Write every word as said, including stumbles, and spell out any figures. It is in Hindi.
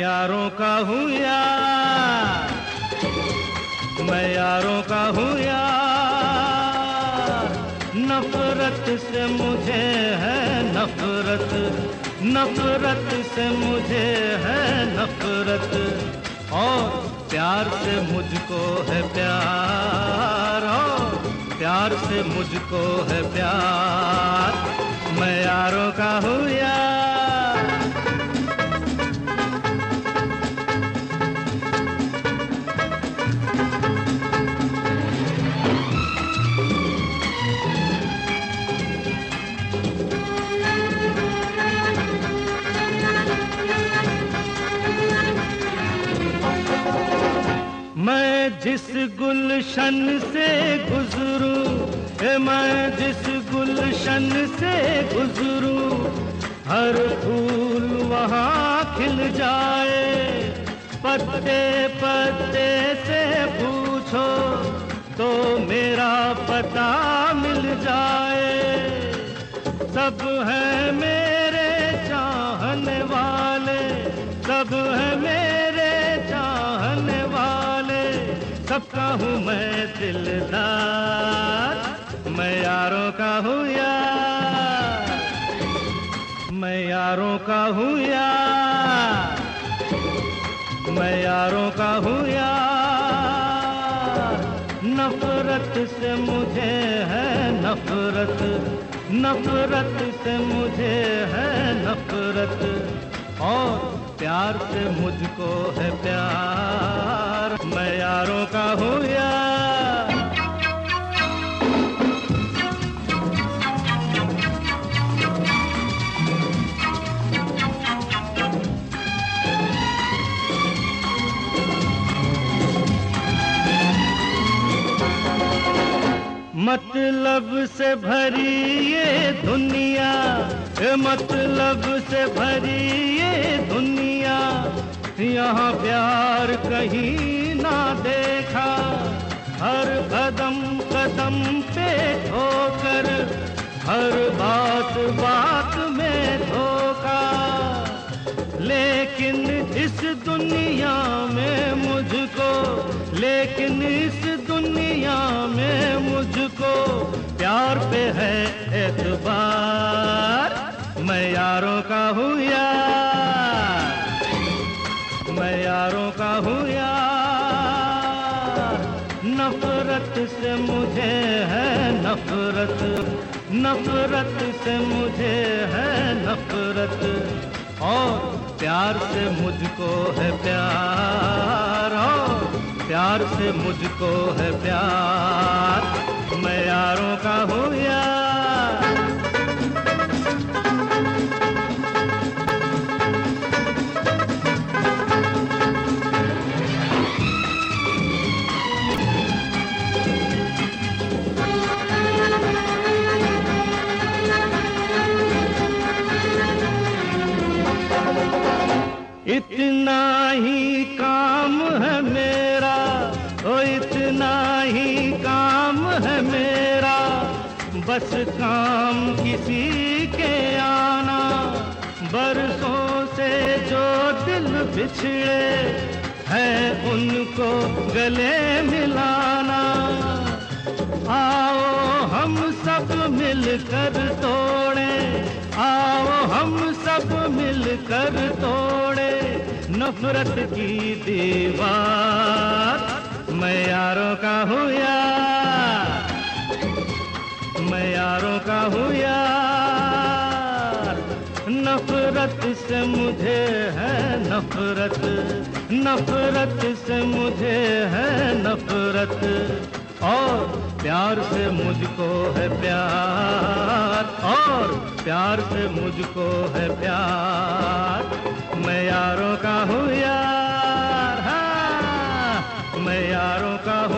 यारों का हूँ यार, मैं यारों का हूँ यार। नफरत से मुझे है नफरत, नफरत से मुझे है नफरत, और प्यार से मुझको है प्यार, और प्यार से मुझको है प्यार। मैं यारों का हूँ यार। मैं जिस गुलशन से गुजरूं, मैं जिस गुलशन से गुजरूं, हर फूल वहाँ खिल जाए। पत्ते पत्ते से पूछो तो मेरा पता मिल जाए। सब है मेरे चाहने वाले, सब है मेरे चाहने वाले, सबका हूँ मैं दिलदार। मैं यारों का हूँ यार, मैं यारों का हूँ यार, मैं यारों का हूँ यार। नफरत से मुझे है नफरत, नफरत से मुझे है नफरत, और प्यार से मुझको है प्यार। मैं यारों का हूँ यार। मतलब से भरी ये दुनिया, मतलब से भरी ये दुनिया, यहाँ प्यार कहीं ना देखा। हर कदम कदम पे ठोकर, हर बात बात में धोखा। लेकिन इस दुनिया में मुझको, लेकिन इस दुनिया में मुझको प्यार पे है एतबार। मैं यारों का हूँ यार, मैं यारों का हूँ यार। नफरत से मुझे है नफरत, नफरत से मुझे है नफरत, और प्यार से मुझको है प्यार, और प्यार से मुझको है प्यार। मैं यारों का हूँ यार। इतना ही काम है मेरा, ओ इतना ही काम है मेरा, बस काम किसी के आना। बरसों से जो दिल बिछड़े हैं उनको गले मिलाना। आओ हम सब मिलकर तोड़े, आओ हम सब मिलकर तोड़े नफरत की दीवार। मैं यारों का हूँ यार, मैं यारों का हूँ यार। नफरत से मुझे है नफरत, नफरत से मुझे है नफरत, और प्यार से मुझको है प्यार, और प्यार से मुझको है प्यार। मैं यारों का हूँ यार, हाँ, मैं यारों का हूँ।